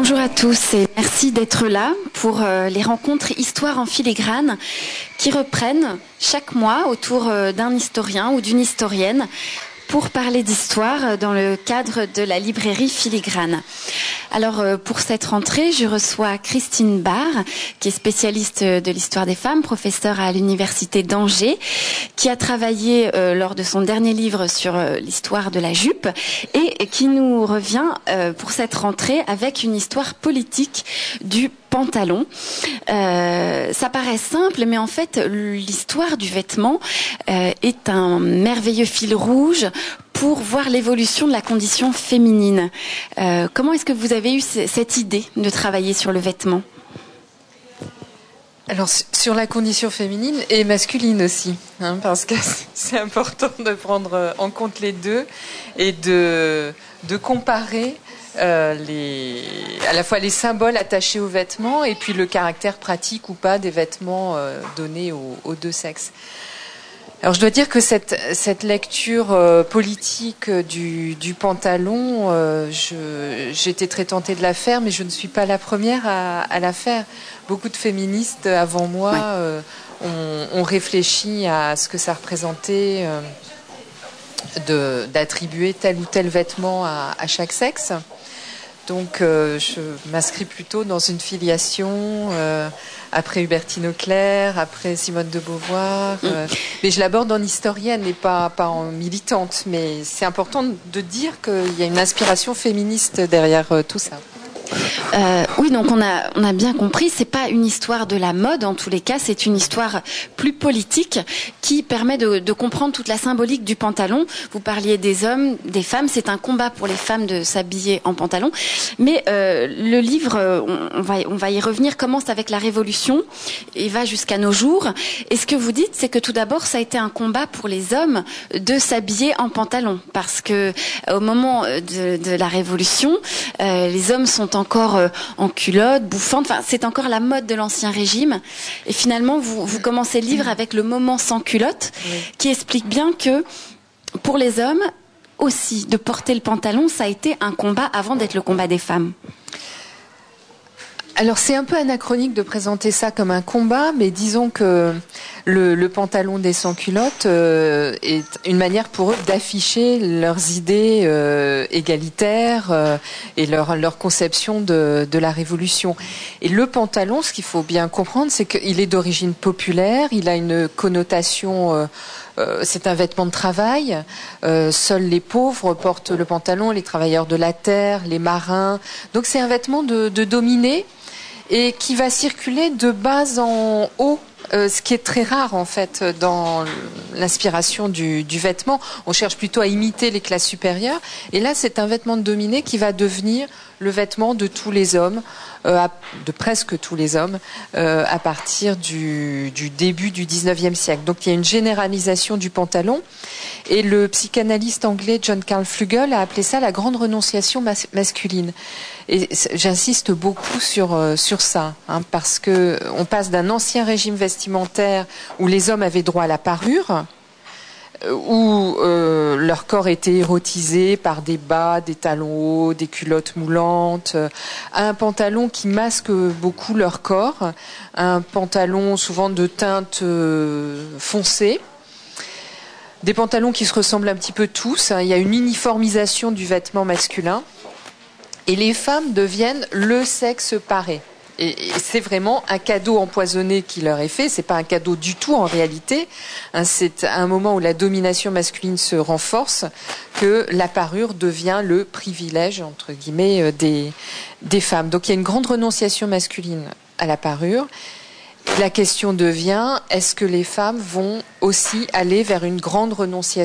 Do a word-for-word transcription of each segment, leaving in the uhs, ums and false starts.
Bonjour à tous et merci d'être là pour euh, les rencontres Histoire en filigrane qui reprennent chaque mois autour euh, d'un historien ou d'une historienne pour parler d'histoire dans le cadre de la librairie Filigrane. Alors pour cette rentrée, je reçois Christine Barr, qui est spécialiste de l'histoire des femmes, professeure à l'université d'Angers, qui a travaillé euh, lors de son dernier livre sur euh, l'histoire de la jupe et qui nous revient euh, pour cette rentrée avec une histoire politique du pantalon. Euh, ça paraît simple, mais en fait, l'histoire du vêtement euh, est un merveilleux fil rouge pour voir l'évolution de la condition féminine. Euh, comment est-ce que vous avez eu c- cette idée de travailler sur le vêtement ? Alors sur la condition féminine et masculine aussi, hein, parce que c'est important de prendre en compte les deux et de, de comparer euh, les, à la fois les symboles attachés aux vêtements et puis le caractère pratique ou pas des vêtements euh, donnés aux, aux deux sexes. Alors je dois dire que cette, cette lecture euh, politique du, du pantalon, euh, je, j'étais très tentée de la faire, mais je ne suis pas la première à, à la faire. Beaucoup de féministes avant moi ouais. euh, ont, ont réfléchi à ce que ça représentait euh, de, d'attribuer tel ou tel vêtement à, à chaque sexe. Donc euh, je m'inscris plutôt dans une filiation euh, après Hubertine Auclair, après Simone de Beauvoir. Euh, mais je l'aborde en historienne et pas, pas en militante. Mais c'est important de dire qu'il y a une inspiration féministe derrière euh, tout ça. Euh, oui, donc on a on a bien compris, c'est pas une histoire de la mode en tous les cas, c'est une histoire plus politique qui permet de, de comprendre toute la symbolique du pantalon. Vous parliez des hommes, des femmes, c'est un combat pour les femmes de s'habiller en pantalon. Mais euh, le livre, on, on va on va y revenir, commence avec la Révolution et va jusqu'à nos jours. Et ce que vous dites, c'est que tout d'abord, ça a été un combat pour les hommes de s'habiller en pantalon, parce que au moment de, de la Révolution, euh, les hommes sont encore euh, en culotte, bouffante. Enfin, c'est encore la mode de l'Ancien Régime. Et finalement, vous, vous commencez le livre avec le moment sans culotte, oui. qui explique bien que pour les hommes aussi, de porter le pantalon, ça a été un combat avant d'être le combat des femmes. Alors c'est un peu anachronique de présenter ça comme un combat, mais disons que le, le pantalon des sans-culottes euh, est une manière pour eux d'afficher leurs idées euh, égalitaires euh, et leur, leur conception de, de la Révolution. Et le pantalon, ce qu'il faut bien comprendre, c'est qu'il est d'origine populaire, il a une connotation... Euh, Euh, c'est un vêtement de travail. Euh, seuls les pauvres portent le pantalon, les travailleurs de la terre, les marins. Donc c'est un vêtement de, de dominé et qui va circuler de bas en haut. Euh, ce qui est très rare en fait dans l'inspiration du, du vêtement. On cherche plutôt à imiter les classes supérieures. Et là, c'est un vêtement de dominé qui va devenir le vêtement de tous les hommes, euh, de presque tous les hommes, euh, à partir du, du début du dix-neuvième siècle. Donc il y a une généralisation du pantalon. Et le psychanalyste anglais John Carl Flugel a appelé ça la grande renonciation mas- masculine. Et j'insiste beaucoup sur euh, sur ça, hein, parce que on passe d'un ancien régime vestimentaire où les hommes avaient droit à la parure, où euh, leur corps était érotisé par des bas, des talons hauts, des culottes moulantes, euh, à un pantalon qui masque beaucoup leur corps, un pantalon souvent de teinte euh, foncée. Des pantalons qui se ressemblent un petit peu tous, hein. Il y a une uniformisation du vêtement masculin. Et les femmes deviennent le sexe paré. Et c'est vraiment un cadeau empoisonné qui leur est fait. C'est pas un cadeau du tout en réalité. C'est à un moment où la domination masculine se renforce que la parure devient le privilège entre guillemets des des femmes. Donc il y a une grande renonciation masculine à la parure. La question devient, est-ce que les femmes vont aussi aller vers une grande renonciation ?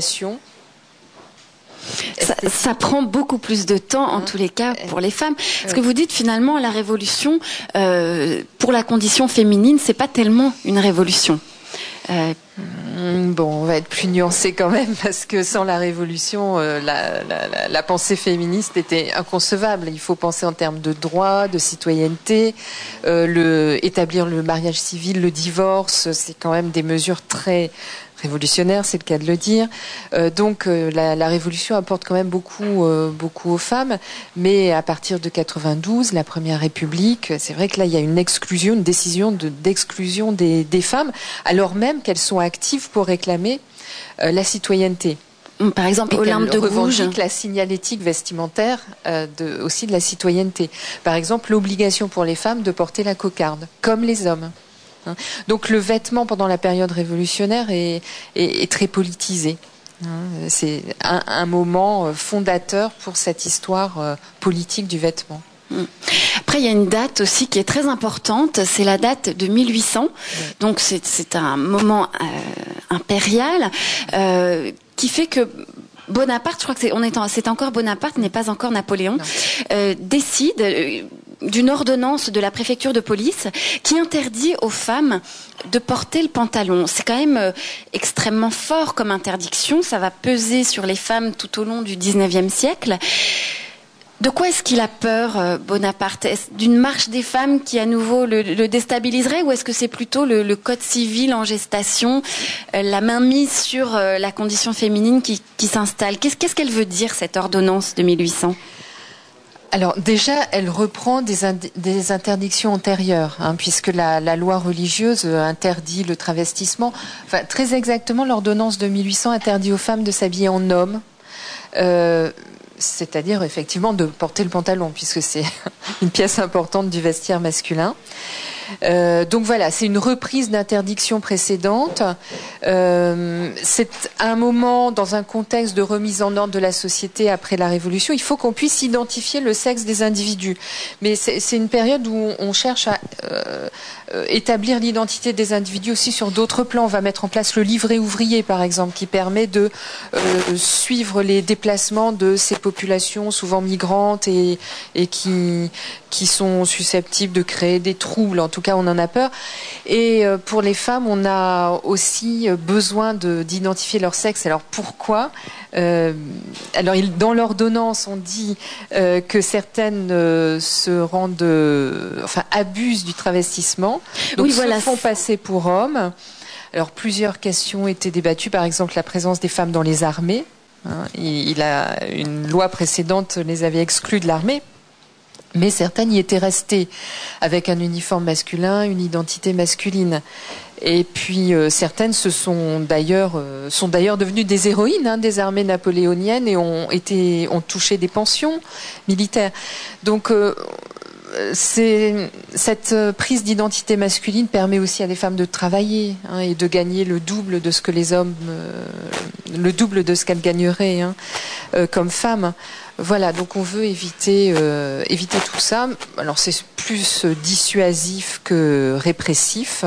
Ça, ça prend beaucoup plus de temps, en tous les cas, pour les femmes. Ce que vous dites, finalement, la révolution, euh, pour la condition féminine, c'est pas tellement une révolution. Euh... Bon, on va être plus nuancé quand même, parce que sans la révolution, euh, la, la, la, la pensée féministe était inconcevable. Il faut penser en termes de droits, de citoyenneté, euh, le, établir le mariage civil, le divorce, c'est quand même des mesures très révolutionnaire, c'est le cas de le dire. Euh, donc euh, la, la révolution apporte quand même beaucoup, euh, beaucoup aux femmes, mais à partir de quatre-vingt-douze, la Première République, c'est vrai que là il y a une exclusion, une décision de, d'exclusion des, des femmes, alors même qu'elles sont actives pour réclamer euh, la citoyenneté. Par exemple, Olympe de Gouges, la signalétique vestimentaire euh, de, aussi de la citoyenneté. Par exemple, l'obligation pour les femmes de porter la cocarde, comme les hommes. Hein. Donc le vêtement pendant la période révolutionnaire est, est, est très politisé. Hein. C'est un, un moment fondateur pour cette histoire euh, politique du vêtement. Après, il y a une date aussi qui est très importante, c'est la date de mille huit cents. Oui. Donc c'est, c'est un moment euh, impérial euh, qui fait que Bonaparte, je crois que c'est, on est, en, c'est encore Bonaparte, n'est pas encore Napoléon, euh, décide euh, d'une ordonnance de la préfecture de police qui interdit aux femmes de porter le pantalon. C'est quand même euh, extrêmement fort comme interdiction, ça va peser sur les femmes tout au long du dix-neuvième siècle. De quoi est-ce qu'il a peur, Bonaparte ? Est-ce d'une marche des femmes qui à nouveau le, le déstabiliserait, ou est-ce que c'est plutôt le, le code civil en gestation, euh, la mainmise sur euh, la condition féminine qui, qui s'installe ? Qu'est-ce, qu'est-ce qu'elle veut dire, cette ordonnance de mille huit cents ? Alors déjà, elle reprend des, ind- des interdictions antérieures, hein, puisque la, la loi religieuse interdit le travestissement. Enfin, très exactement, l'ordonnance de mille huit cents interdit aux femmes de s'habiller en homme. Euh, c'est-à-dire effectivement de porter le pantalon, puisque c'est une pièce importante du vestiaire masculin. Euh, donc voilà, c'est une reprise d'interdiction précédente. Euh, c'est un moment dans un contexte de remise en ordre de la société après la Révolution. Il faut qu'on puisse identifier le sexe des individus. Mais c'est, c'est une période où on cherche à euh, établir l'identité des individus aussi sur d'autres plans. On va mettre en place le livret ouvrier, par exemple, qui permet de euh, suivre les déplacements de ces populations souvent migrantes et, et qui, qui sont susceptibles de créer des troubles. En tout cas, on en a peur. Et pour les femmes, on a aussi besoin de, d'identifier leur sexe. Alors pourquoi ? euh, Alors, dans l'ordonnance, on dit euh, que certaines euh, se rendent, euh, enfin, abusent du travestissement, donc oui, voilà. se font passer pour hommes. Alors, plusieurs questions étaient débattues. Par exemple, la présence des femmes dans les armées. Hein, il, il a une loi précédente les avait exclues de l'armée. Mais certaines y étaient restées avec un uniforme masculin, une identité masculine. Et puis euh, certaines se sont d'ailleurs euh, sont d'ailleurs devenues des héroïnes hein, des armées napoléoniennes et ont été ont touché des pensions militaires. Donc euh, c'est, cette prise d'identité masculine permet aussi à des femmes de travailler hein, et de gagner le double de ce que les hommes, euh, le double de ce qu'elles gagneraient hein, euh, comme femmes. Voilà, donc on veut éviter, euh, éviter tout ça. Alors c'est plus dissuasif que répressif.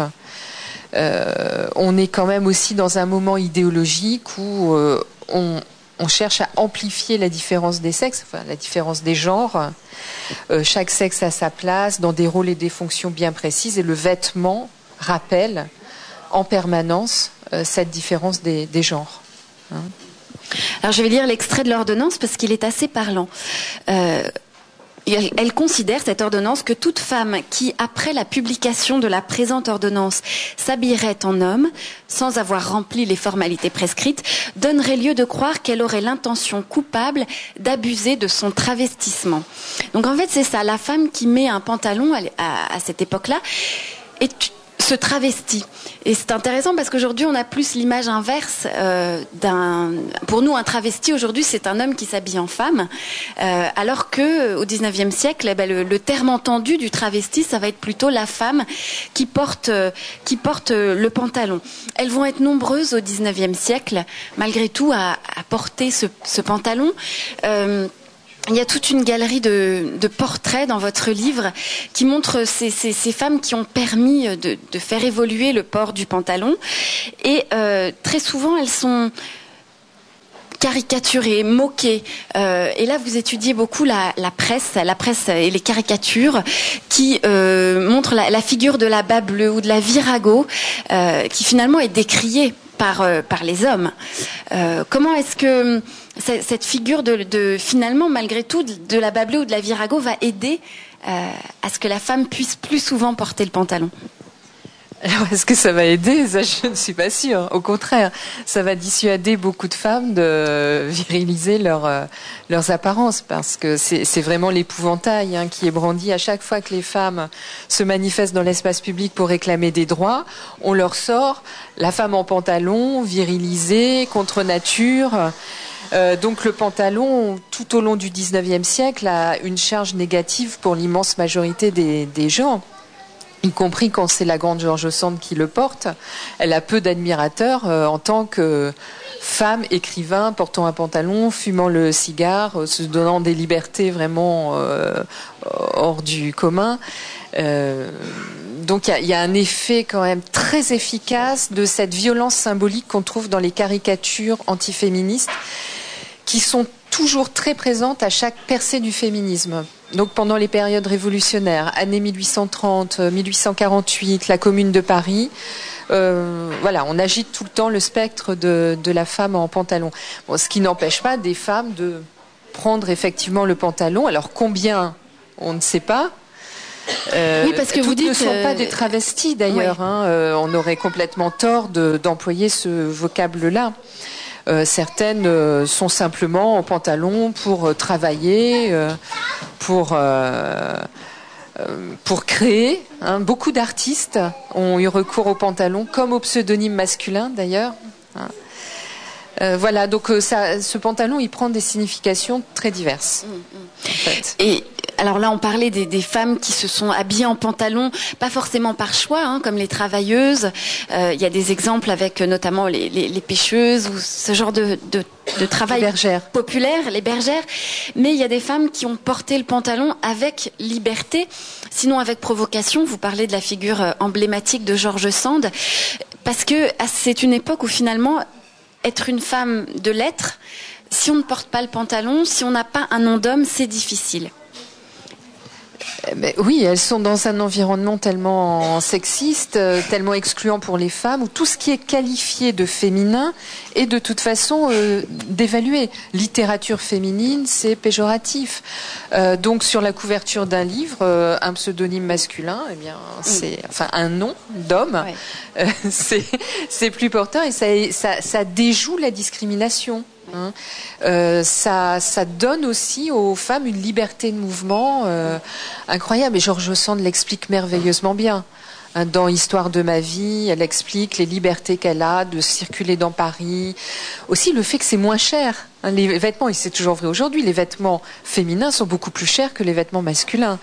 Euh, on est quand même aussi dans un moment idéologique où euh, on, on cherche à amplifier la différence des sexes, enfin la différence des genres. Euh, chaque sexe a sa place dans des rôles et des fonctions bien précises, et le vêtement rappelle en permanence euh, cette différence des, des genres. Hein. Alors je vais lire l'extrait de l'ordonnance parce qu'il est assez parlant. Euh, elle considère, cette ordonnance, que toute femme qui, après la publication de la présente ordonnance, s'habillerait en homme, sans avoir rempli les formalités prescrites, donnerait lieu de croire qu'elle aurait l'intention coupable d'abuser de son travestissement. Donc en fait c'est ça, la femme qui met un pantalon à, à, à cette époque-là est se travestit. Et c'est intéressant parce qu'aujourd'hui, on a plus l'image inverse euh, d'un... Pour nous, un travesti, aujourd'hui, c'est un homme qui s'habille en femme, euh, alors que au dix-neuvième siècle, eh ben, le, le terme entendu du travesti, ça va être plutôt la femme qui porte, euh, qui porte euh, le pantalon. Elles vont être nombreuses au dix-neuvième siècle, malgré tout, à, à porter ce, ce pantalon. Euh, Il y a toute une galerie de, de portraits dans votre livre qui montrent ces, ces, ces femmes qui ont permis de, de faire évoluer le port du pantalon. Et euh, très souvent, elles sont caricaturées, moquées. Euh, et là, vous étudiez beaucoup la, la presse, la presse et les caricatures qui euh, montrent la, la figure de la bas bleue ou de la virago, euh, qui finalement est décriée par, euh, par les hommes. Euh, comment est-ce que cette figure de, de finalement, malgré tout, de la bas bleue ou de la virago va aider euh, à ce que la femme puisse plus souvent porter le pantalon? Alors, est-ce que ça va aider? Ça, je ne suis pas sûre. Au contraire, ça va dissuader beaucoup de femmes de viriliser leur, euh, leurs apparences, parce que c'est, c'est vraiment l'épouvantail hein, qui est brandi à chaque fois que les femmes se manifestent dans l'espace public pour réclamer des droits. On leur sort la femme en pantalon, virilisée, contre nature. Euh, donc le pantalon, tout au long du dix-neuvième siècle, a une charge négative pour l'immense majorité des, des gens. Y compris quand c'est la grande George Sand qui le porte. Elle a peu d'admirateurs euh, en tant que femme, écrivain, portant un pantalon, fumant le cigare, euh, se donnant des libertés vraiment euh, hors du commun. Euh, donc il y, y a un effet quand même très efficace de cette violence symbolique qu'on trouve dans les caricatures antiféministes, qui sont toujours très présentes à chaque percée du féminisme. Donc pendant les périodes révolutionnaires, années mille huit cent trente, mille huit cent quarante-huit, la Commune de Paris, euh, voilà, on agite tout le temps le spectre de, de la femme en pantalon. Bon, ce qui n'empêche pas des femmes de prendre effectivement le pantalon. Alors combien, on ne sait pas. Euh, oui, parce que toutes vous dites ne sont euh... pas des travestis d'ailleurs. Oui. Hein, euh, on aurait complètement tort de, d'employer ce vocable-là. Euh, certaines euh, sont simplement en pantalon pour euh, travailler, euh, pour euh, euh, pour créer. Hein. Beaucoup d'artistes ont eu recours au pantalon, comme au pseudonyme masculin d'ailleurs. Hein. Euh, voilà, donc euh, ça, ce pantalon, il prend des significations très diverses. Mmh, mmh. En fait. Et alors là, on parlait des, des femmes qui se sont habillées en pantalon, pas forcément par choix, hein, comme les travailleuses. Euh, il y a des exemples avec euh, notamment les, les, les pêcheuses ou ce genre de, de, de travail populaire, les bergères. Mais il y a des femmes qui ont porté le pantalon avec liberté, sinon avec provocation. Vous parlez de la figure euh, emblématique de George Sand, parce que c'est une époque où finalement être une femme de lettres, si on ne porte pas le pantalon, si on n'a pas un nom d'homme, c'est difficile. Mais oui, elles sont dans un environnement tellement sexiste, tellement excluant pour les femmes, où tout ce qui est qualifié de féminin est de toute façon euh, dévalué. Littérature féminine, c'est péjoratif. Euh, donc sur la couverture d'un livre, euh, un pseudonyme masculin, eh bien c'est, enfin un nom d'homme, ouais. euh, c'est c'est plus porteur et ça, ça ça déjoue la discrimination. Hein. Euh, ça, ça donne aussi aux femmes une liberté de mouvement euh, incroyable. Et George Sand l'explique merveilleusement bien. Hein, dans Histoire de ma vie, elle explique les libertés qu'elle a de circuler dans Paris. Aussi le fait que c'est moins cher. Hein, les vêtements, et c'est toujours vrai aujourd'hui, les vêtements féminins sont beaucoup plus chers que les vêtements masculins.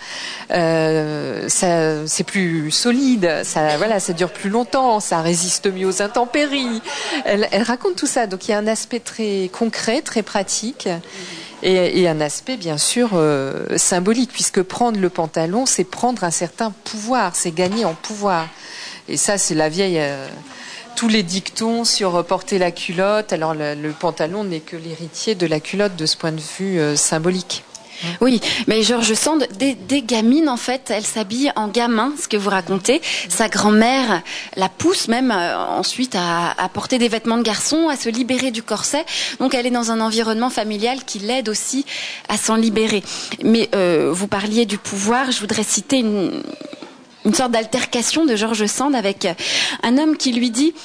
Euh, ça, c'est plus solide, ça, voilà, ça dure plus longtemps, ça résiste mieux aux intempéries. Elle, elle raconte tout ça. Donc il y a un aspect très concret, très pratique. Et, et un aspect bien sûr euh, symbolique, puisque prendre le pantalon, c'est prendre un certain pouvoir, c'est gagner en pouvoir. Et ça, c'est la vieille... Euh, tous les dictons sur porter la culotte. Alors le, le pantalon n'est que l'héritier de la culotte de ce point de vue euh, symbolique. Oui, mais George Sand, dès, dès gamine, en fait, elle s'habille en gamin, ce que vous racontez. Sa grand-mère la pousse même euh, ensuite à, à porter des vêtements de garçon, à se libérer du corset. Donc elle est dans un environnement familial qui l'aide aussi à s'en libérer. Mais euh, vous parliez du pouvoir, je voudrais citer une, une sorte d'altercation de George Sand avec un homme qui lui dit...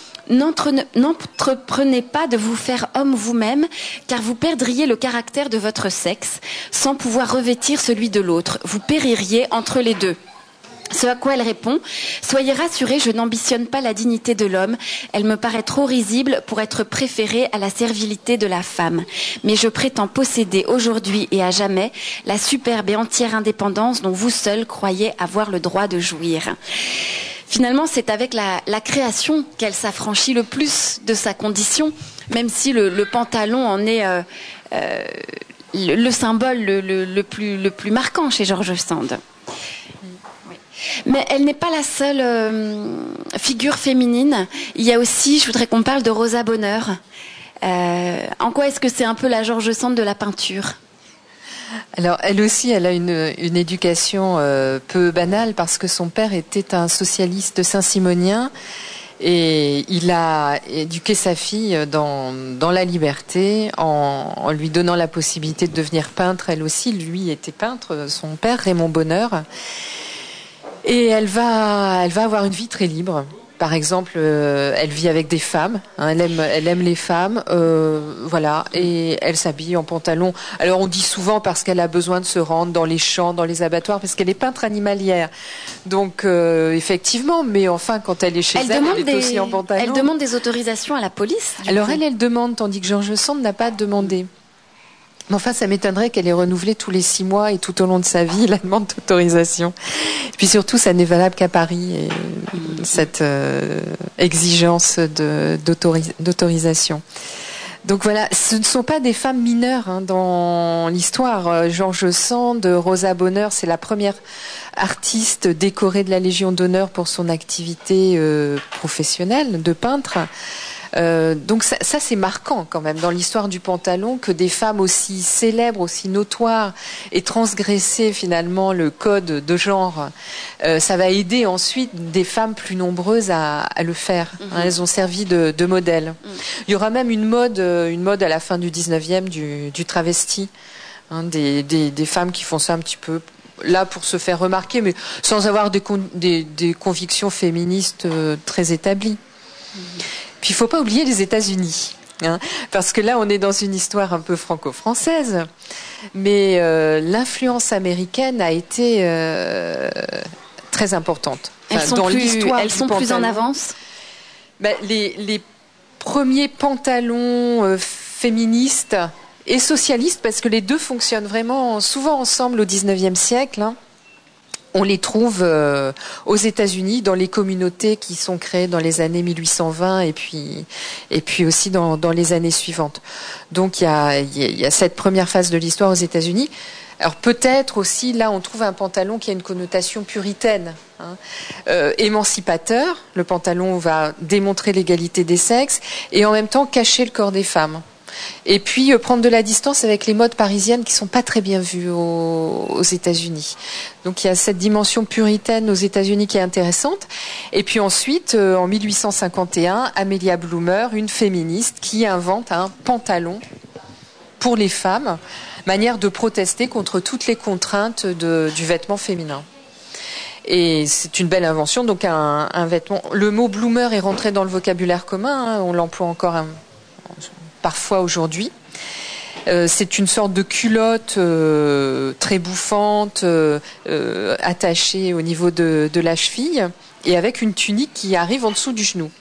N'entreprenez pas de vous faire homme vous-même, car vous perdriez le caractère de votre sexe, sans pouvoir revêtir celui de l'autre. Vous péririez entre les deux. Ce à quoi elle répond, soyez rassurés, je n'ambitionne pas la dignité de l'homme, elle me paraît trop risible pour être préférée à la servilité de la femme. Mais je prétends posséder aujourd'hui et à jamais la superbe et entière indépendance dont vous seul croyez avoir le droit de jouir. Finalement, c'est avec la, la création qu'elle s'affranchit le plus de sa condition, même si le, le pantalon en est euh, euh, le, le symbole le, le, le, plus, le plus marquant chez George Sand. Oui. Mais elle n'est pas la seule euh, figure féminine. Il y a aussi, je voudrais qu'on parle de Rosa Bonheur. Euh, en quoi est-ce que c'est un peu la George Sand de la peinture ? Alors, elle aussi, elle a une, une éducation euh, peu banale parce que son père était un socialiste saint-simonien et il a éduqué sa fille dans, dans la liberté en, en lui donnant la possibilité de devenir peintre. Elle aussi, lui, était peintre, son père, Raymond Bonheur. Et elle va, elle va avoir une vie très libre. par exemple, euh, elle vit avec des femmes, hein, elle aime, elle aime les femmes, euh, voilà, et elle s'habille en pantalon. Alors on dit souvent parce qu'elle a besoin de se rendre dans les champs, dans les abattoirs, parce qu'elle est peintre animalière. Donc euh, effectivement, mais enfin quand elle est chez elle, elle, elle est des, aussi en pantalon. Elle demande des autorisations à la police. Alors coup. elle, elle demande, tandis que George Sand n'a pas demandé. Mais enfin, ça m'étonnerait qu'elle ait renouvelé tous les six mois et tout au long de sa vie la demande d'autorisation. Et puis surtout, ça n'est valable qu'à Paris, et cette euh, exigence de, d'autoris- d'autorisation. Donc voilà, ce ne sont pas des femmes mineures hein, dans l'histoire. George Sand, Rosa Bonheur, c'est la première artiste décorée de la Légion d'honneur pour son activité euh, professionnelle de peintre. Euh, donc ça, ça c'est marquant quand même dans l'histoire du pantalon que des femmes aussi célèbres, aussi notoires et transgresser finalement le code de genre. Euh, ça va aider ensuite des femmes plus nombreuses à, à le faire. Mm-hmm. Hein, elles ont servi de, de modèle. Mm. Il y aura même une mode, une mode à la fin du dix-neuvième du, du travesti, hein, des, des, des femmes qui font ça un petit peu. Là pour se faire remarquer, mais sans avoir des, con, des, des convictions féministes euh, très établies. Mm. Puis il ne faut pas oublier les États-Unis, hein, parce que là on est dans une histoire un peu franco-française, mais euh, l'influence américaine a été euh, très importante. Enfin, elles sont, dans plus, l'histoire elles sont plus en avance. Ben, les, les premiers pantalons euh, féministes et socialistes, parce que les deux fonctionnent vraiment souvent ensemble au dix-neuvième siècle, hein, on les trouve euh, aux États-Unis dans les communautés qui sont créées dans les années mille huit cent vingt et puis et puis aussi dans, dans les années suivantes. Donc il y a, il y a cette première phase de l'histoire aux États-Unis. Alors peut-être aussi là on trouve un pantalon qui a une connotation puritaine, hein, euh, émancipateur. Le pantalon va démontrer l'égalité des sexes et en même temps cacher le corps des femmes. Et puis euh, prendre de la distance avec les modes parisiennes qui sont pas très bien vues aux, aux États-Unis. Donc il y a cette dimension puritaine aux États-Unis qui est intéressante. Et puis ensuite, euh, en mille huit cent cinquante et un, Amelia Bloomer, une féministe, qui invente un pantalon pour les femmes, manière de protester contre toutes les contraintes de, du vêtement féminin. Et c'est une belle invention, donc un, un vêtement. Le mot bloomer est rentré dans le vocabulaire commun, hein, on l'emploie encore un, parfois aujourd'hui. Euh, c'est une sorte de culotte euh, très bouffante, euh, euh, attachée au niveau de, de la cheville, et avec une tunique qui arrive en dessous du genou.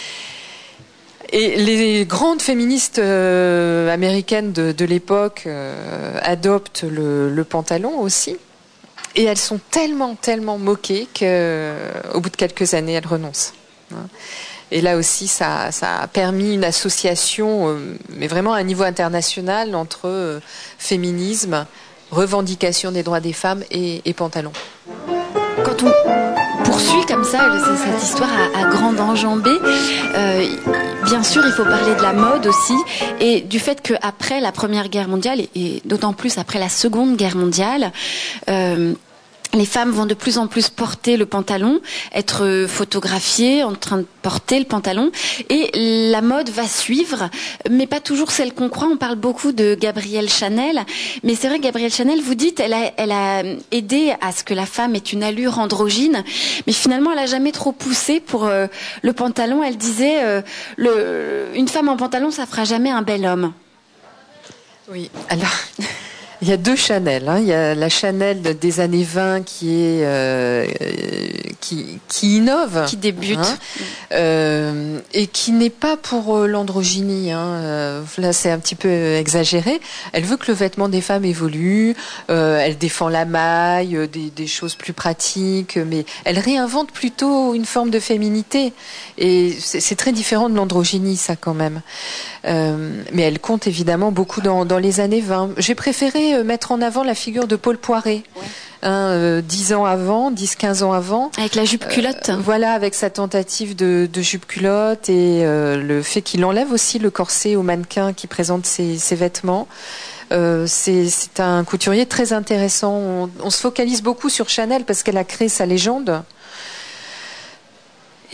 Et les grandes féministes euh, américaines de, de l'époque euh, adoptent le, le pantalon aussi. Et elles sont tellement, tellement moquées qu'au bout de quelques années, elles renoncent. Et là aussi, ça, ça a permis une association, euh, mais vraiment à un niveau international, entre euh, féminisme, revendication des droits des femmes et, et pantalon. Quand on poursuit comme ça cette histoire à, à grande enjambée, euh, bien sûr, il faut parler de la mode aussi et du fait qu'après la Première Guerre mondiale, et, et d'autant plus après la Seconde Guerre mondiale, euh, les femmes vont de plus en plus porter le pantalon, être photographiées en train de porter le pantalon, et la mode va suivre, mais pas toujours celle qu'on croit. On parle beaucoup de Gabrielle Chanel, mais c'est vrai que Gabrielle Chanel, vous dites, elle a, elle a aidé à ce que la femme ait une allure androgyne, mais finalement, elle a jamais trop poussé pour euh, le pantalon. Elle disait, euh, le, une femme en pantalon, ça fera jamais un bel homme. Oui, alors... Il y a deux Chanel. Hein. Il y a la Chanel des années vingt qui est euh, qui, qui innove, qui débute, hein, euh, et qui n'est pas pour euh, l'androgynie. Hein. Euh, là, c'est un petit peu exagéré. Elle veut que le vêtement des femmes évolue. Euh, elle défend la maille, euh, des, des choses plus pratiques, mais elle réinvente plutôt une forme de féminité. Et c'est, c'est très différent de l'androgynie, ça quand même. Euh, mais elle compte évidemment beaucoup dans, dans les années vingt. J'ai préféré mettre en avant la figure de Paul Poiret, ouais. hein, euh, dix ans avant, dix quinze ans avant. Avec la jupe culotte. Euh, voilà, avec sa tentative de, de jupe culotte et euh, le fait qu'il enlève aussi le corset au mannequin qui présente ses, ses vêtements. Euh, c'est, c'est un couturier très intéressant. On, on se focalise beaucoup sur Chanel parce qu'elle a créé sa légende.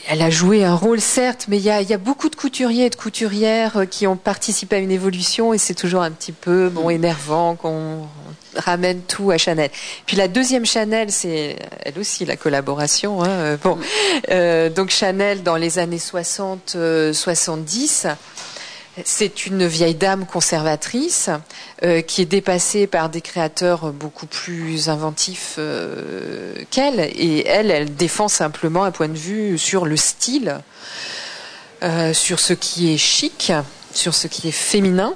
elle a joué un rôle, certes, mais il y a, il y a beaucoup de couturiers et de couturières qui ont participé à une évolution et c'est toujours un petit peu bon, énervant qu'on ramène tout à Chanel. Puis la deuxième Chanel, c'est elle aussi la collaboration. Hein. Bon, euh, donc Chanel dans les années soixante soixante-dix. C'est une vieille dame conservatrice euh, qui est dépassée par des créateurs beaucoup plus inventifs euh, qu'elle. Et elle, elle défend simplement un point de vue sur le style, euh, sur ce qui est chic, sur ce qui est féminin.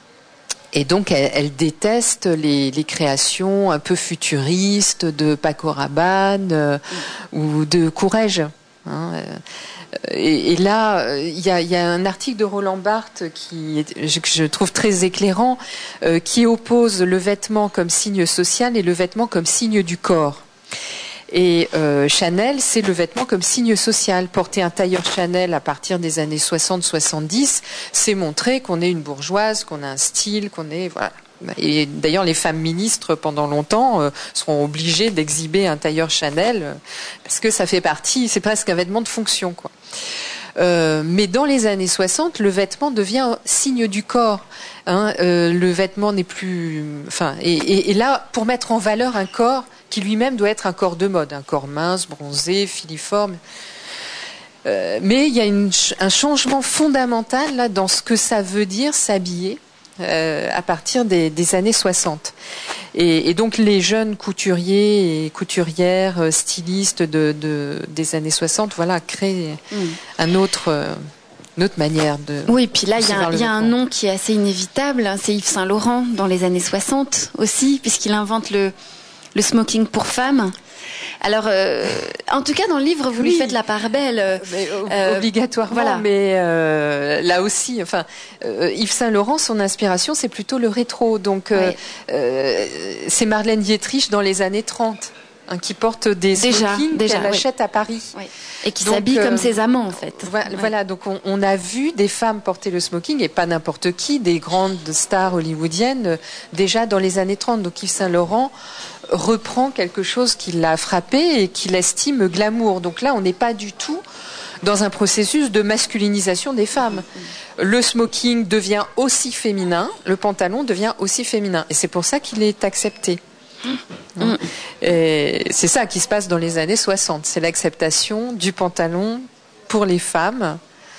Et donc, elle, elle déteste les, les créations un peu futuristes de Paco Rabanne euh, ou de Courrèges. Hein, euh, Et, et là, il y a, y a un article de Roland Barthes qui, je, que je trouve très éclairant, euh, qui oppose le vêtement comme signe social et le vêtement comme signe du corps. Et euh, Chanel, c'est le vêtement comme signe social. Porter un tailleur Chanel à partir des années soixante soixante-dix, c'est montrer qu'on est une bourgeoise, qu'on a un style, qu'on est... Voilà. Et d'ailleurs, les femmes ministres, pendant longtemps, euh, seront obligées d'exhiber un tailleur Chanel euh, parce que ça fait partie, c'est presque un vêtement de fonction, quoi. Euh, mais dans les années soixante, le vêtement devient signe du corps. Hein, euh, le vêtement n'est plus, enfin, et, et, et là, pour mettre en valeur un corps qui lui-même doit être un corps de mode, un corps mince, bronzé, filiforme. Euh, mais il y a une, un changement fondamental là dans ce que ça veut dire s'habiller. Euh, à partir des, des années soixante. Et, et donc les jeunes couturiers et couturières, euh, stylistes de, de, des années soixante, voilà, créent mmh. un autre, euh, une autre manière de... Oui, puis là, il y, y a un nom qui est assez inévitable, hein, c'est Yves Saint Laurent, dans les années soixante aussi, puisqu'il invente le, le smoking pour femmes. Alors, euh, en tout cas, dans le livre, vous oui. lui faites la part belle. Euh, mais, euh, obligatoirement, voilà. Mais euh, là aussi, enfin, euh, Yves Saint Laurent, son inspiration, c'est plutôt le rétro. Donc, euh, oui. euh, c'est Marlène Dietrich dans les années trente, hein, qui porte des smokings qu'elle oui. achète à Paris. Oui. Et qui s'habille euh, comme ses amants, en fait. Voilà, ouais. voilà donc on, on a vu des femmes porter le smoking, et pas n'importe qui, des grandes stars hollywoodiennes, euh, déjà dans les années trente. Donc Yves Saint Laurent reprend quelque chose qui l'a frappé et qu'il estime glamour. Donc là, on n'est pas du tout dans un processus de masculinisation des femmes. Le smoking devient aussi féminin, le pantalon devient aussi féminin. Et c'est pour ça qu'il est accepté. Mmh. Et c'est ça qui se passe dans les années soixante. C'est l'acceptation du pantalon pour les femmes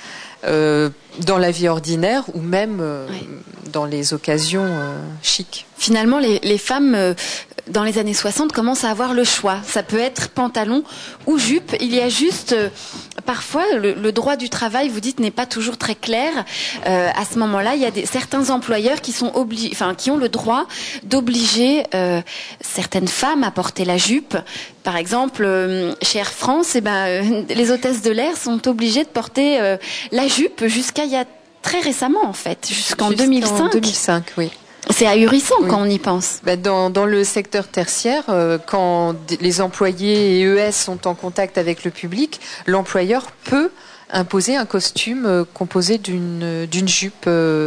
euh, dans la vie ordinaire ou même euh, oui. dans les occasions euh, chics. Finalement, les, les femmes... Euh, dans les années soixante, commencent à avoir le choix. Ça peut être pantalon ou jupe. Il y a juste, euh, parfois, le, le droit du travail, vous dites, n'est pas toujours très clair. Euh, à ce moment-là, il y a des, certains employeurs qui sont obli- enfin, qui ont le droit d'obliger euh, certaines femmes à porter la jupe. Par exemple, euh, chez Air France, eh ben, euh, les hôtesses de l'air sont obligées de porter euh, la jupe jusqu'à il y a très récemment, en fait, jusqu'en Jusqu'en deux mille cinq. deux mille cinq, oui. C'est ahurissant oui. quand on y pense. Ben dans, dans le secteur tertiaire, euh, quand les employés et E S sont en contact avec le public, l'employeur peut imposer un costume euh, composé d'une, d'une jupe. Euh,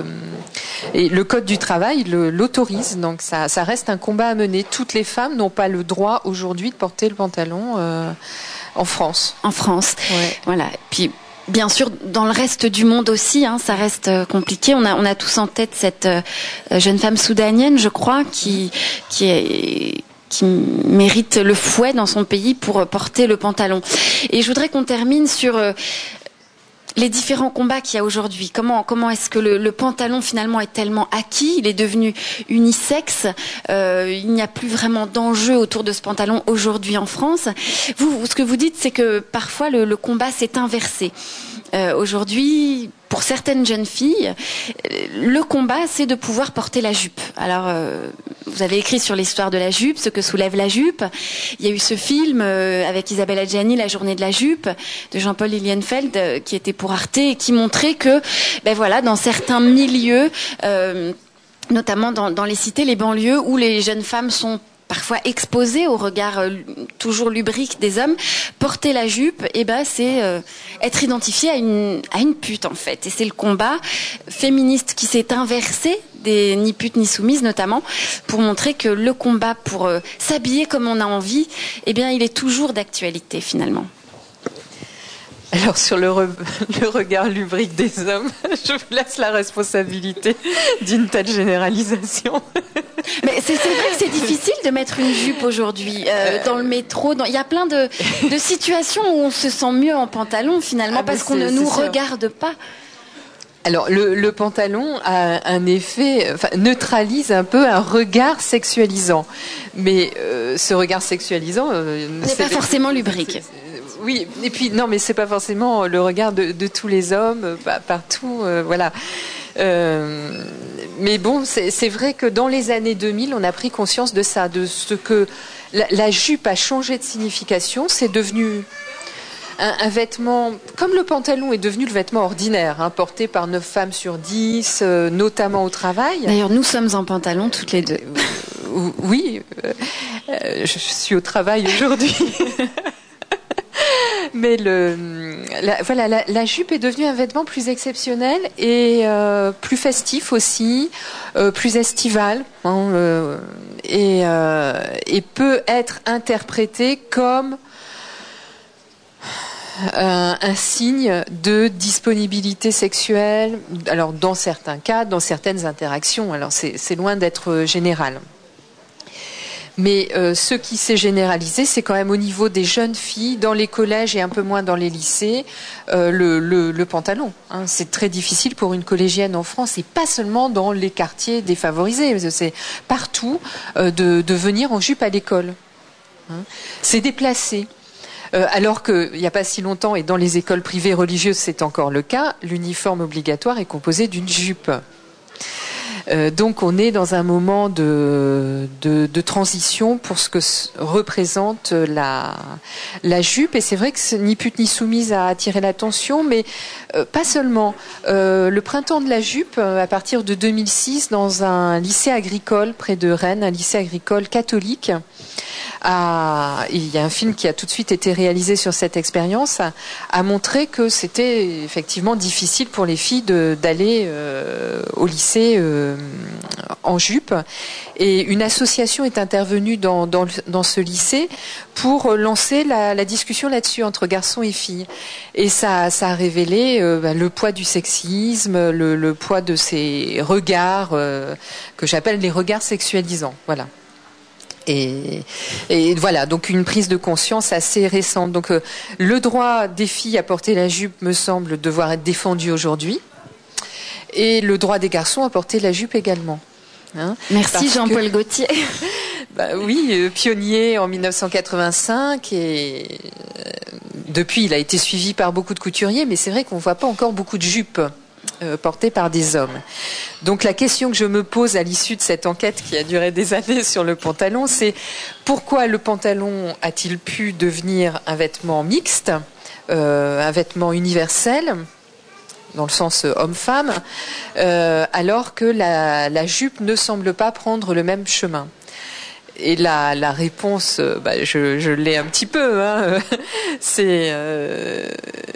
et le Code du travail le, l'autorise, donc ça, ça reste un combat à mener. Toutes les femmes n'ont pas le droit aujourd'hui de porter le pantalon euh, en France. En France, ouais. Voilà. Puis, bien sûr, dans le reste du monde aussi, hein, ça reste compliqué. On a, on a tous en tête cette euh, jeune femme soudanienne, je crois, qui, qui est, qui mérite le fouet dans son pays pour porter le pantalon. Et je voudrais qu'on termine sur euh, les différents combats qu'il y a aujourd'hui. Comment, comment est-ce que le, le pantalon finalement est tellement acquis, il est devenu unisexe, euh, il n'y a plus vraiment d'enjeu autour de ce pantalon aujourd'hui en France. Vous, ce que vous dites, c'est que parfois le, le combat s'est inversé. Euh, aujourd'hui, pour certaines jeunes filles, le combat, c'est de pouvoir porter la jupe. Alors, euh, vous avez écrit sur l'histoire de la jupe, ce que soulève la jupe. Il y a eu ce film euh, avec Isabelle Adjani, La journée de la jupe, de Jean-Paul Lilienfeld, euh, qui était pour Arte et qui montrait que, ben voilà, dans certains milieux, euh, notamment dans, dans les cités, les banlieues, où les jeunes femmes sont parfois exposées au regard euh, toujours lubrique des hommes, porter la jupe, eh ben c'est euh, être identifié à une à une pute en fait. Et c'est le combat féministe qui s'est inversé des ni putes ni soumises notamment pour montrer que le combat pour euh, s'habiller comme on a envie, eh bien il est toujours d'actualité finalement. Alors sur le, re, le regard lubrique des hommes, je vous laisse la responsabilité d'une telle généralisation. Mais c'est, c'est vrai que c'est difficile de mettre une jupe aujourd'hui euh, dans le métro. Dans... Il y a plein de, de situations où on se sent mieux en pantalon finalement ah parce qu'on ne nous regarde pas. Alors le, le pantalon a un effet, enfin, neutralise un peu un regard sexualisant, mais euh, ce regard sexualisant euh, n'est pas forcément lubrique. Oui, et puis non, mais c'est pas forcément le regard de, de tous les hommes bah, partout, euh, voilà. Euh, mais bon, c'est, c'est vrai que dans les années deux mille, on a pris conscience de ça, de ce que la, la jupe a changé de signification, c'est devenu un, un vêtement, comme le pantalon est devenu le vêtement ordinaire, hein, porté par neuf femmes sur dix, euh, notamment au travail. D'ailleurs, nous sommes en pantalon toutes les deux. Euh, oui, euh, je suis au travail aujourd'hui. Mais le, la, voilà, la, la jupe est devenue un vêtement plus exceptionnel et euh, plus festif aussi, euh, plus estival, hein, euh, et, euh, et peut être interprété comme un, un signe de disponibilité sexuelle. Alors dans certains cas, dans certaines interactions. Alors c'est, c'est loin d'être général. Mais euh, ce qui s'est généralisé, c'est quand même au niveau des jeunes filles, dans les collèges et un peu moins dans les lycées, euh, le, le, le pantalon. Hein. C'est très difficile pour une collégienne en France, et pas seulement dans les quartiers défavorisés. C'est partout euh, de, de venir en jupe à l'école. Hein. C'est déplacé. Euh, alors qu'il n'y a pas si longtemps, et dans les écoles privées religieuses, c'est encore le cas, l'uniforme obligatoire est composé d'une jupe. Euh, donc on est dans un moment de, de, de transition pour ce que représente la, la jupe, et c'est vrai que c'est ni pute ni soumise à attirer l'attention, mais euh, pas seulement. Euh, le printemps de la jupe, à partir de deux mille six, dans un lycée agricole près de Rennes, un lycée agricole catholique, a, il y a un film qui a tout de suite été réalisé sur cette expérience, a, a montré que c'était effectivement difficile pour les filles de, d'aller euh, au lycée euh, en jupe, et une association est intervenue dans, dans, dans ce lycée pour lancer la, la discussion là-dessus entre garçons et filles, et ça, ça a révélé euh, ben, le poids du sexisme, le, le poids de ces regards euh, que j'appelle les regards sexualisants, voilà. Et, et voilà, donc une prise de conscience assez récente. Donc euh, le droit des filles à porter la jupe me semble devoir être défendu aujourd'hui, et le droit des garçons à porter la jupe également. Hein, merci Jean-Paul que, Gaultier. Bah oui, euh, pionnier en mille neuf cent quatre-vingt-cinq, et euh, depuis il a été suivi par beaucoup de couturiers, mais c'est vrai qu'on ne voit pas encore beaucoup de jupes Euh, portée par des hommes. Donc la question que je me pose à l'issue de cette enquête qui a duré des années sur le pantalon, c'est pourquoi le pantalon a-t-il pu devenir un vêtement mixte, euh, un vêtement universel, dans le sens homme-femme, euh, alors que la, la jupe ne semble pas prendre le même chemin. Et la, la réponse, bah, je, je l'ai un petit peu, hein, c'est... Euh,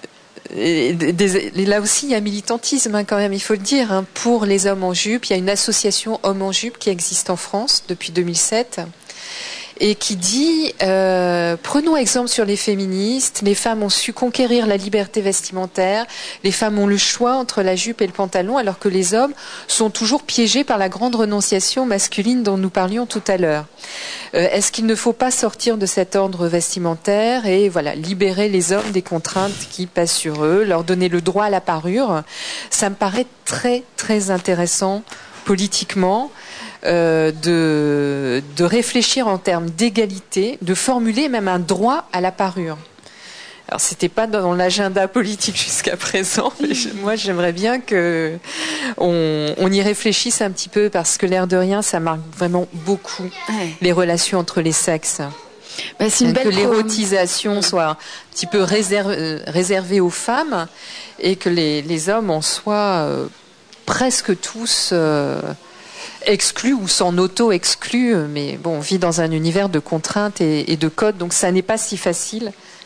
Et des, des, là aussi, il y a un militantisme hein, quand même, il faut le dire, hein, pour les hommes en jupe. Il y a une association Hommes en jupe qui existe en France depuis deux mille sept et qui dit euh, prenons exemple sur les féministes. Les femmes ont su conquérir la liberté vestimentaire. Les femmes ont le choix entre la jupe et le pantalon, alors que les hommes sont toujours piégés par la grande renonciation masculine dont nous parlions tout à l'heure. Euh, est-ce qu'il ne faut pas sortir de cet ordre vestimentaire et voilà libérer les hommes des contraintes qui pèsent sur eux, leur donner le droit à la parure? Ça me paraît très très intéressant politiquement. Euh, de, de réfléchir en termes d'égalité, de formuler même un droit à la parure. Alors c'était pas dans l'agenda politique jusqu'à présent, mais je, moi j'aimerais bien que on, on y réfléchisse un petit peu, parce que l'air de rien, ça marque vraiment beaucoup ouais. les relations entre les sexes. Bah, c'est une belle que l'érotisation soit un petit peu réserve, réservée aux femmes, et que les, les hommes en soient euh, presque tous euh, exclus ou s'en auto-exclus, mais bon, on vit dans un univers de contraintes et, et de codes, donc ça n'est pas si facile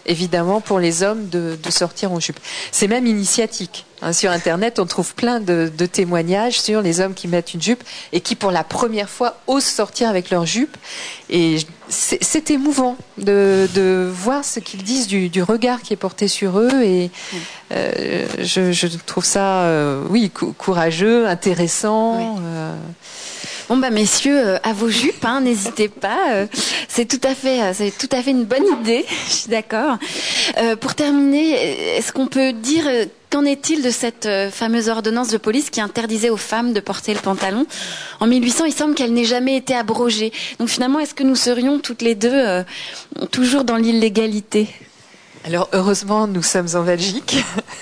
évidemment, pour les hommes de, de sortir en jupe. C'est même initiatique. Hein, sur Internet, on trouve plein de, de témoignages sur les hommes qui mettent une jupe et qui, pour la première fois, osent sortir avec leur jupe. Et c'est, c'est émouvant de, de voir ce qu'ils disent du, du regard qui est porté sur eux. Et euh, je, je trouve ça, euh, oui, cou- courageux, intéressant. Oui. Euh... Bon bah messieurs, euh, à vos jupes, hein, n'hésitez pas. Euh, c'est tout à fait, c'est tout à fait une bonne idée. Je suis d'accord. Euh, pour terminer, est-ce qu'on peut dire euh, qu'en est-il de cette euh, fameuse ordonnance de police qui interdisait aux femmes de porter le pantalon en mille huit cents? Il semble qu'elle n'ait jamais été abrogée. Donc finalement, est-ce que nous serions toutes les deux euh, toujours dans l'illégalité? Alors heureusement, nous sommes en Belgique.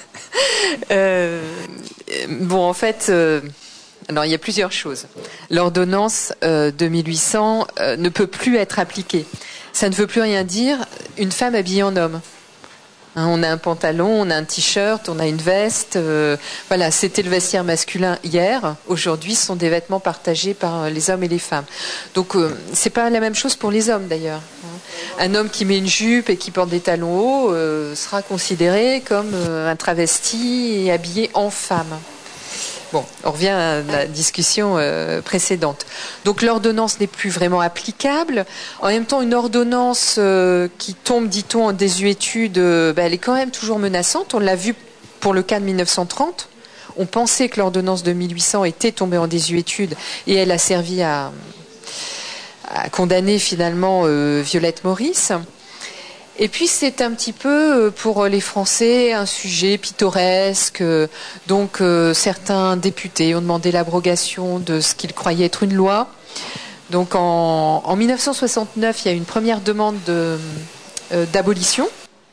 euh, bon, en fait. Euh... Alors, il y a plusieurs choses. L'ordonnance euh, de mille huit cents euh, ne peut plus être appliquée. Ça ne veut plus rien dire une femme habillée en homme. Hein, on a un pantalon, on a un t-shirt, on a une veste. Euh, voilà, c'était le vestiaire masculin hier. Aujourd'hui, ce sont des vêtements partagés par les hommes et les femmes. Donc, euh, c'est pas la même chose pour les hommes d'ailleurs. Un homme qui met une jupe et qui porte des talons hauts euh, sera considéré comme euh, un travesti et habillé en femme. Bon, on revient à la discussion euh, précédente. Donc l'ordonnance n'est plus vraiment applicable. En même temps, une ordonnance euh, qui tombe, dit-on, en désuétude, euh, ben, elle est quand même toujours menaçante. On l'a vu pour le cas de mille neuf cent trente. On pensait que l'ordonnance de mille huit cents était tombée en désuétude et elle a servi à, à condamner finalement euh, Violette Maurice. Et puis c'est un petit peu pour les Français un sujet pittoresque. Donc euh, certains députés ont demandé l'abrogation de ce qu'ils croyaient être une loi. Donc en, en mille neuf cent soixante-neuf, il y a une première demande de, euh, d'abolition.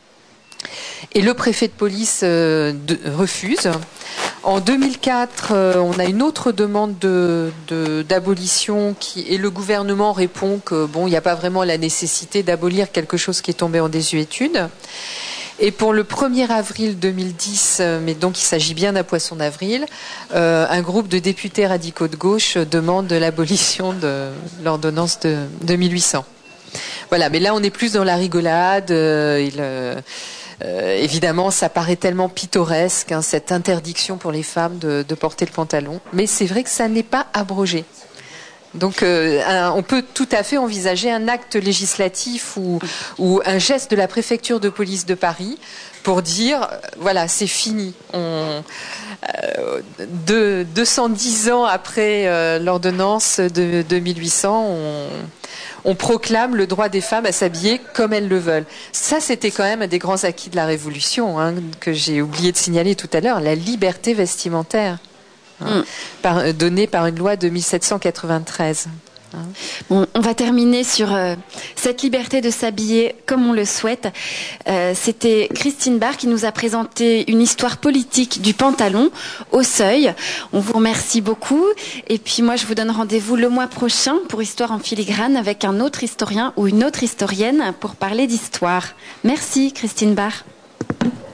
Et le préfet de police euh, de, refuse. En deux mille quatre, euh, on a une autre demande de, de, d'abolition qui, et le gouvernement répond que bon, il n'y a pas vraiment la nécessité d'abolir quelque chose qui est tombé en désuétude. Et pour le premier avril deux mille dix, mais donc il s'agit bien d'un poisson d'avril, euh, un groupe de députés radicaux de gauche demande l'abolition de l'ordonnance de, de mille huit cents. Voilà, mais là on est plus dans la rigolade. Euh, il, euh, Euh, évidemment, ça paraît tellement pittoresque, hein, cette interdiction pour les femmes de, de porter le pantalon. Mais c'est vrai que ça n'est pas abrogé. Donc, euh, un, on peut tout à fait envisager un acte législatif ou, ou un geste de la préfecture de police de Paris pour dire, euh, voilà, c'est fini. On, euh, de, deux cent dix ans après euh, l'ordonnance de, de mille huit cents, on... on proclame le droit des femmes à s'habiller comme elles le veulent. Ça, c'était quand même un des grands acquis de la Révolution, hein, que j'ai oublié de signaler tout à l'heure, la liberté vestimentaire, hein, mm. par, donnée par une loi de mille sept cent quatre-vingt-treize. Hein. Bon, on va terminer sur euh, cette liberté de s'habiller comme on le souhaite. Euh, c'était Christine Barr qui nous a présenté une histoire politique du pantalon au seuil. On vous remercie beaucoup. Et puis moi, je vous donne rendez-vous le mois prochain pour Histoire en filigrane avec un autre historien ou une autre historienne pour parler d'histoire. Merci Christine Barr.